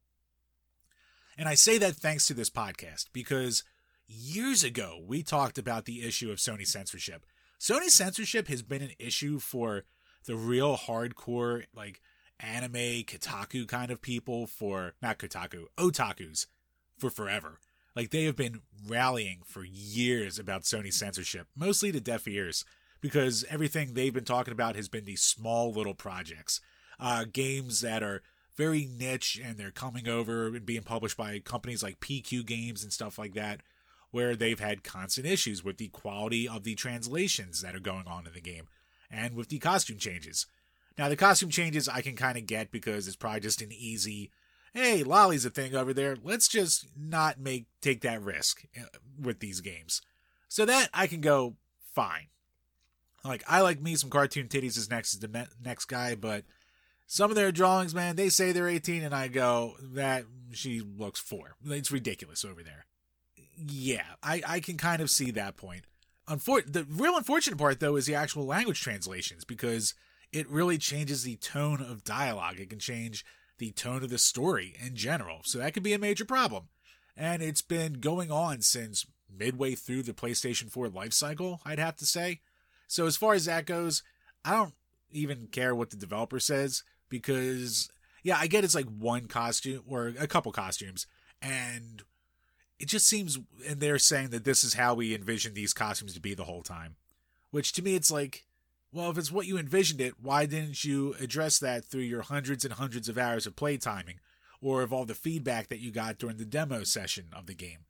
And I say that thanks to this podcast, because years ago we talked about the issue of Sony censorship. Sony censorship has been an issue for the real hardcore, like, anime, Kotaku kind of people for, not Kotaku, otakus, for forever. Like, they have been rallying for years about Sony censorship, mostly to deaf ears, because everything they've been talking about has been these small little projects. Games that are very niche, and they're coming over and being published by companies like PQ Games and stuff like that, where they've had constant issues with the quality of the translations that are going on in the game, and with the costume changes. Now, the costume changes I can kind of get because it's probably just an easy, hey, Lolly's a thing over there, let's just not take that risk with these games. So that I can go, fine. Like, I like me some cartoon titties as the next guy, but some of their drawings, man, they say they're 18, and I go, that she looks 4. It's ridiculous over there. Yeah, I can kind of see that point. The real unfortunate part, though, is the actual language translations, because it really changes the tone of dialogue. It can change the tone of the story in general, so that could be a major problem. And it's been going on since midway through the PlayStation 4 life cycle, I'd have to say. So as far as that goes, I don't even care what the developer says, because, yeah, I get it's like one costume, or a couple costumes, and it just seems, and they're saying that this is how we envisioned these costumes to be the whole time. Which to me, it's like, well, if it's what you envisioned it, why didn't you address that through your hundreds and hundreds of hours of play timing, or of all the feedback that you got during the demo session of the game?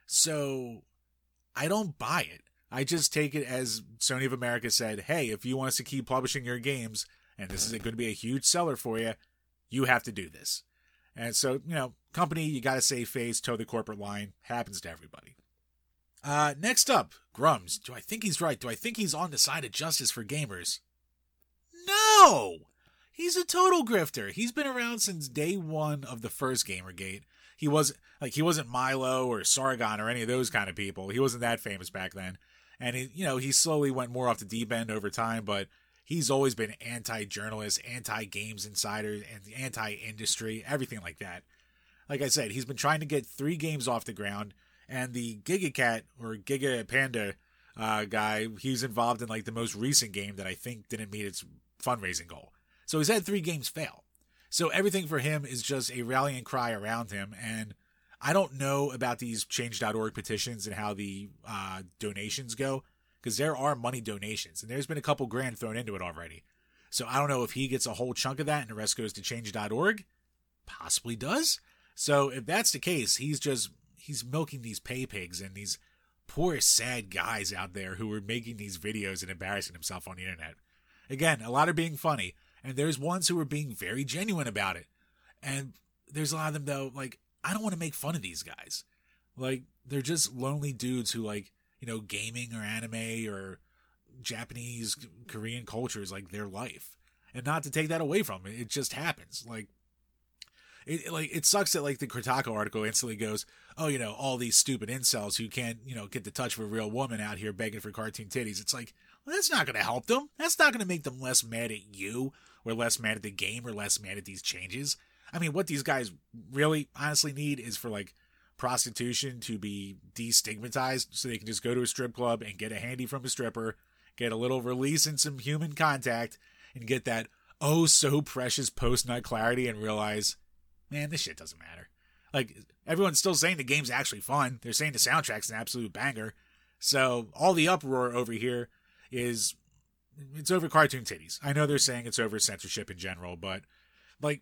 So, I don't buy it. I just take it as Sony of America said, hey, if you want us to keep publishing your games, and this is going to be a huge seller for you, you have to do this. And so, company, you got to save face, toe the corporate line. Happens to everybody. Next up, Grums. Do I think he's right? Do I think he's on the side of justice for gamers? No! He's a total grifter. He's been around since day one of the first Gamergate. He wasn't Milo or Sargon or any of those kind of people. He wasn't that famous back then. And he slowly went more off the deep end over time, but he's always been anti-journalist, anti-games insider, and anti-industry, everything like that. Like I said, he's been trying to get 3 games off the ground, and the GigaCat, or Giga Panda guy, he's involved in like the most recent game that I think didn't meet its fundraising goal. So he's had 3 games fail. So everything for him is just a rallying cry around him, and I don't know about these Change.org petitions and how the donations go, because there are money donations, and there's been a couple grand thrown into it already. So I don't know if he gets a whole chunk of that and the rest goes to Change.org. Possibly does. So if that's the case, he's milking these pay pigs and these poor, sad guys out there who are making these videos and embarrassing himself on the internet. Again, a lot are being funny, and there's ones who are being very genuine about it. And there's a lot of them, though, like, I don't want to make fun of these guys. Like, they're just lonely dudes who, like, gaming or anime or Japanese, Korean culture is like their life. And not to take that away from it, it just happens. It sucks that like the Kotaku article instantly goes, oh, all these stupid incels who can't, get the touch of a real woman out here begging for cartoon titties. It's like, well, that's not going to help them. That's not going to make them less mad at you, or less mad at the game, or less mad at these changes. I mean, what these guys really honestly need is for like prostitution to be destigmatized, so they can just go to a strip club and get a handy from a stripper, get a little release and some human contact, and get that oh so precious post-nut clarity and realize, man, this shit doesn't matter. Like, everyone's still saying the game's actually fun. They're saying the soundtrack's an absolute banger. So all the uproar over here is it's over cartoon titties. I know they're saying it's over censorship in general, but like,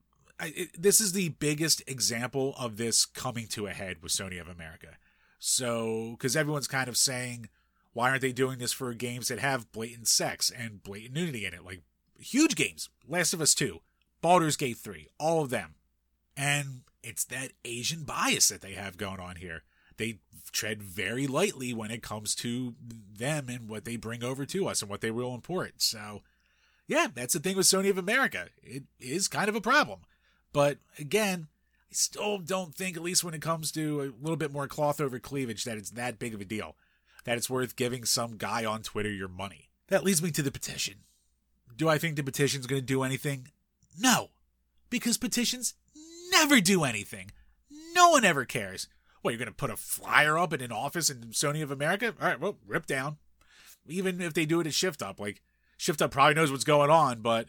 this is the biggest example of this coming to a head with Sony of America. So, because everyone's kind of saying, why aren't they doing this for games that have blatant sex and blatant nudity in it? Like, huge games. Last of Us 2, Baldur's Gate 3, all of them. And it's that Asian bias that they have going on here. They tread very lightly when it comes to them and what they bring over to us and what they will import. So, yeah, that's the thing with Sony of America. It is kind of a problem. But, again, I still don't think, at least when it comes to a little bit more cloth over cleavage, that it's that big of a deal. That it's worth giving some guy on Twitter your money. That leads me to the petition. Do I think the petition's going to do anything? No. Because petitions never do anything. No one ever cares. What, you're going to put a flyer up in an office in Sony of America? All right, well, rip down. Even if they do it at Shift Up. Like, Shift Up probably knows what's going on, but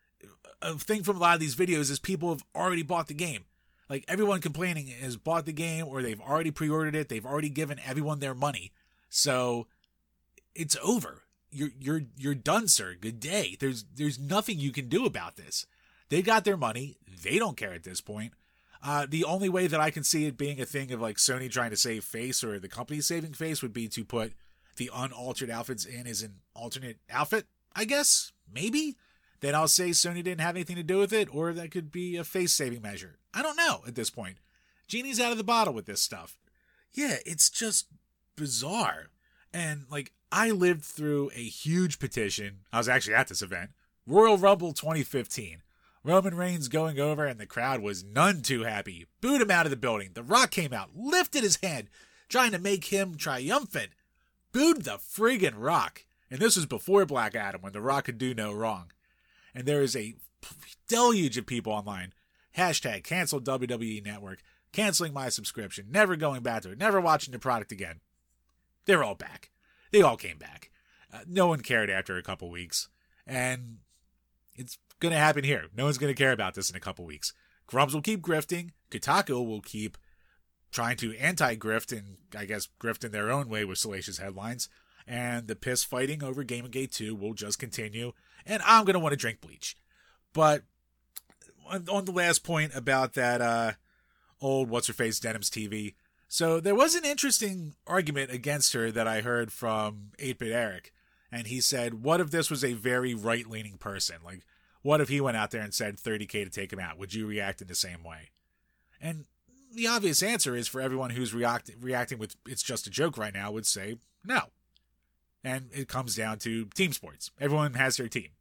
a thing from a lot of these videos is people have already bought the game. Like, everyone complaining has bought the game, or they've already pre-ordered it. They've already given everyone their money. So, it's over. You're done, sir. Good day. There's nothing you can do about this. They got their money. They don't care at this point. The only way that I can see it being a thing of like Sony trying to save face or the company saving face would be to put the unaltered outfits in as an alternate outfit, I guess. Maybe. Then I'll say Sony didn't have anything to do with it, or that could be a face saving measure. I don't know at this point. Genie's out of the bottle with this stuff. Yeah, it's just bizarre. And like, I lived through a huge petition. I was actually at this event. Royal Rumble 2015. Roman Reigns going over and the crowd was none too happy. Booed him out of the building. The Rock came out, lifted his hand, trying to make him triumphant. Booed the friggin' Rock. And this was before Black Adam, when The Rock could do no wrong. And there is a deluge of people online. Hashtag cancel WWE Network. Canceling my subscription. Never going back to it. Never watching the product again. They're all back. They all came back. No one cared after a couple weeks. And it's going to happen here. No one's going to care about this in a couple weeks. Grumps will keep grifting. Kotaku will keep trying to anti-grift and, I guess, grift in their own way with salacious headlines. And the piss fighting over Gamergate 2 will just continue. And I'm going to want to drink bleach. But on the last point about that old What's-Her-Face Denims TV. So there was an interesting argument against her that I heard from 8-Bit Eric. And he said, what if this was a very right-leaning person? Like, what if he went out there and said $30K to take him out? Would you react in the same way? And the obvious answer is, for everyone who's reacting with it's just a joke right now, would say no. And it comes down to team sports. Everyone has their team.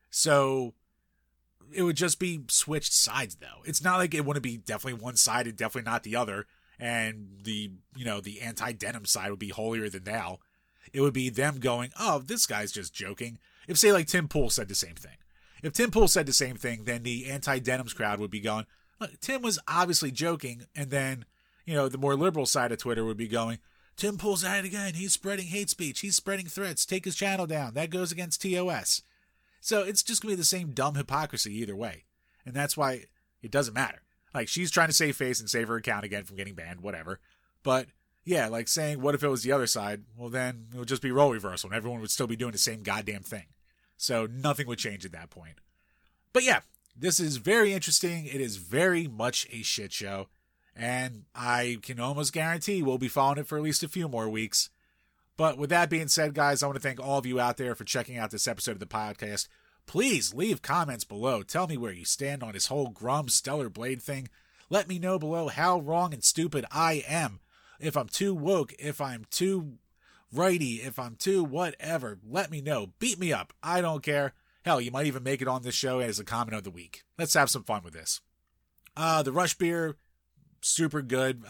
So it would just be switched sides, though. It's not like it wouldn't be definitely one side and definitely not the other. And the anti-denim side would be holier than thou. It would be them going, oh, this guy's just joking. If, say, like Tim Pool said the same thing. If Tim Pool said the same thing, then the anti-denims crowd would be going, look, Tim was obviously joking. And then, the more liberal side of Twitter would be going, Tim Pool's at it again. He's spreading hate speech. He's spreading threats. Take his channel down. That goes against TOS. So it's just going to be the same dumb hypocrisy either way. And that's why it doesn't matter. Like, she's trying to save face and save her account again from getting banned, whatever. But, yeah, like saying, what if it was the other side? Well, then it would just be role reversal and everyone would still be doing the same goddamn thing. So nothing would change at that point. But yeah, this is very interesting. It is very much a shit show. And I can almost guarantee we'll be following it for at least a few more weeks. But with that being said, guys, I want to thank all of you out there for checking out this episode of the podcast. Please leave comments below. Tell me where you stand on this whole Grum Stellar Blade thing. Let me know below how wrong and stupid I am. If I'm too woke, if I'm too righty, if I'm too whatever, let me know. Beat me up. I don't care. Hell, you might even make it on this show as a comment of the week. Let's have some fun with this. The Rush Beer, super good.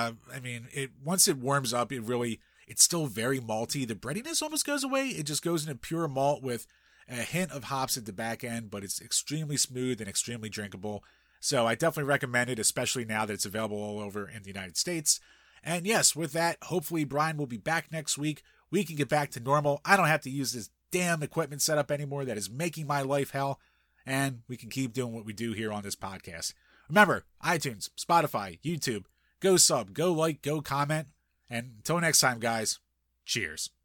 Once it warms up, it's still very malty. The breadiness almost goes away. It just goes into pure malt with a hint of hops at the back end, but it's extremely smooth and extremely drinkable. So I definitely recommend it, especially now that it's available all over in the United States. And yes, with that, hopefully Brian will be back next week. We can get back to normal. I don't have to use this damn equipment setup anymore that is making my life hell. And we can keep doing what we do here on this podcast. Remember, iTunes, Spotify, YouTube, go sub, go like, go comment. And until next time, guys, cheers.